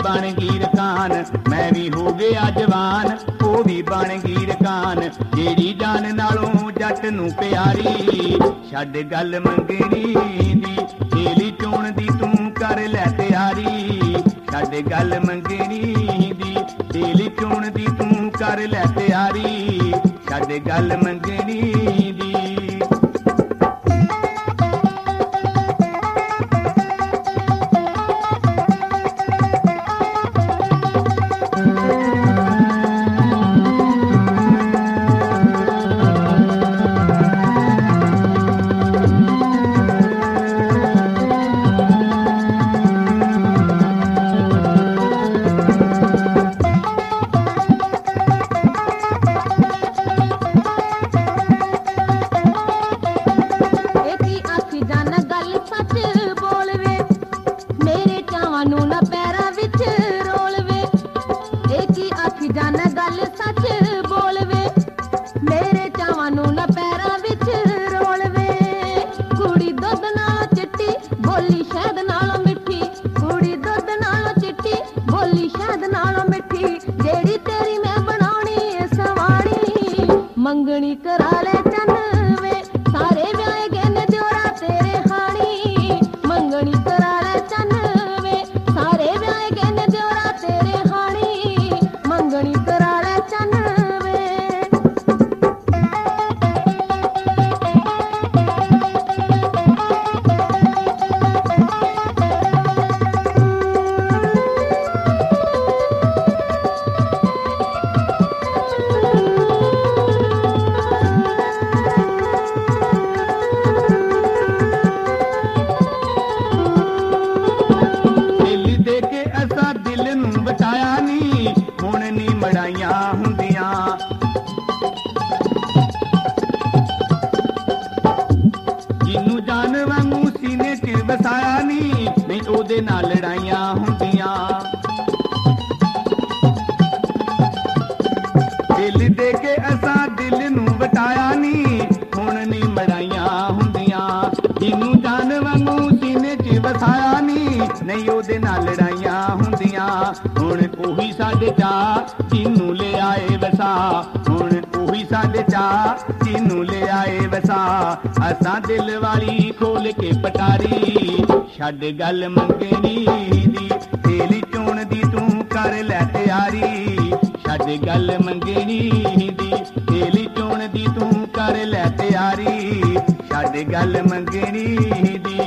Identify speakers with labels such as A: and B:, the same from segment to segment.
A: बन गई रकान, मैं भी हो गया जवान, वो भी बन गई रकान। जेड़ी जान नालों जट नूं प्यारी, छड्ड गल मंगनी दी, तेली चोण दी तू कर लै तैयारी। छड्ड गल मंगनी दी, तेली चोण दी तू कर लै तैयारी। छड्ड गल मंगनी दी।
B: मंगनी करा ले चन वे सारे व्याए गए दियोरा तेरे हानी। मंगनी करा ले चन वे सारे व्याए गए दियोरा तेरे हानी। मंगनी करा ले चन वे।
A: जिन्नू जान वांगू सीने च वसाया नी, नहीं ओदे नाल लड़ाइयां हुंदियां। दिल दे के असां दिल नू वटाया नी, हुण नी मड़ाइयां हुंदियां। जिन्नू जान वांगू सीने च वसाया नी, नहीं ओदे नाल लड़ाइयां हुंदियां। हुण ओही साडे चा जिन्नू ले आए वसा, हुण ओही साडे चा जिन्नू ले आए वसा। असां दिल वाली खोल के पटारी, छड्ड गल मंगनी दी, तेली चोण दी तू कर लै तैयारी। छड्ड गल मंगनी दी, तेली चोण दी तू कर लै तैयारी। छड्ड गल मंगनी दी।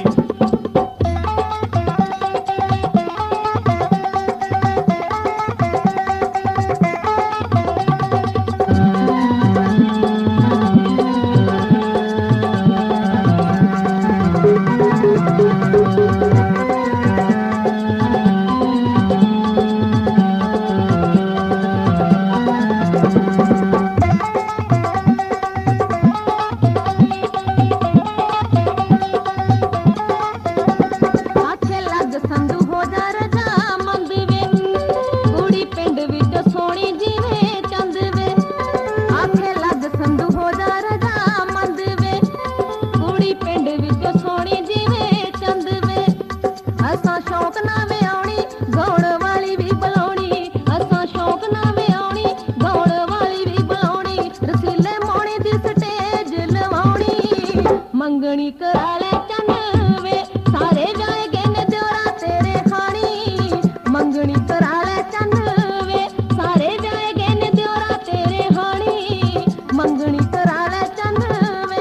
B: मंगनी करा ले चन वे सारे व्याए गए दियोरा तेरे हानी। मंगनी करा ले चन वे सारे व्याए गए दियोरा तेरे हानी। मंगनी करा ले चन वे।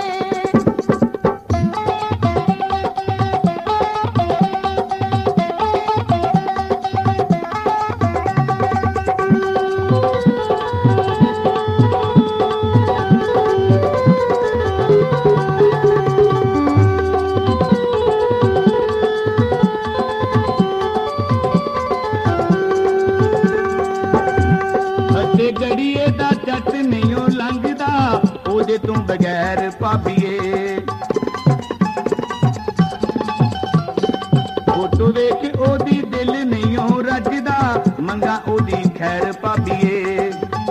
A: गड़िए दा जट नहीं लंघदा, ओदे तू बगैर भाभीए। फोटो वेख ओदी दिल नहीं रजदा, मंगा ओदी खैर भाभीए।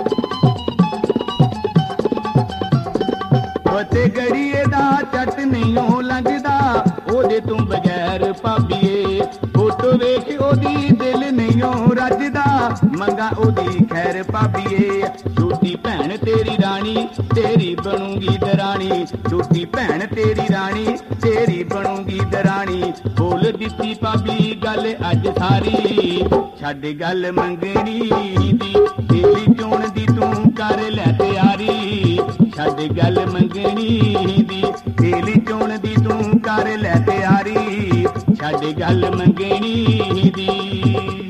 A: फते गड़िए दा जट नहीं लंघदा, ओदे तू बगैर भाभीए। फोटो वेख ओदी दिल नहीं ਨਹੀਂਓ ਰੱਜਦਾ ਮੰਗਾ ਉਹਦੀ ਖੈਰ ਭਾਬੀਏ। ਛੋਟੀ ਭੈਣ ਤੇਰੀ ਰਾਣੀ ਤੇਰੀ ਬਣੂਗੀ ਦਰਾਣੀ, ਛੋਟੀ ਭੈਣ ਤੇਰੀ ਰਾਣੀ ਤੇਰੀ ਬਣੂਗੀ ਦਰਾਣੀ। ਬੋਲ ਦਿੱਤੀ ਭਾਬੀ ਗੱਲ ਅੱਜ ਸਾਰੀ, ਛੱਡ ਗੱਲ ਮੰਗਣੀ ਦੀ ਤੇਰੀ ਚੋਣ ਦੀ ਤੂੰ ਕਰ ਲੈ ਤਿਆਰੀ। ਛੱਡ ਗੱਲ ਮੰਗਣੀ ਦੀ ਤੇਰੀ ਚੋਣ ਦੀ ਤੂੰ ਕਰ ਲੈ ਤਿਆਰੀ। ਛੱਡ ਗੱਲ ਮੰਗਣੀ ਦੀ।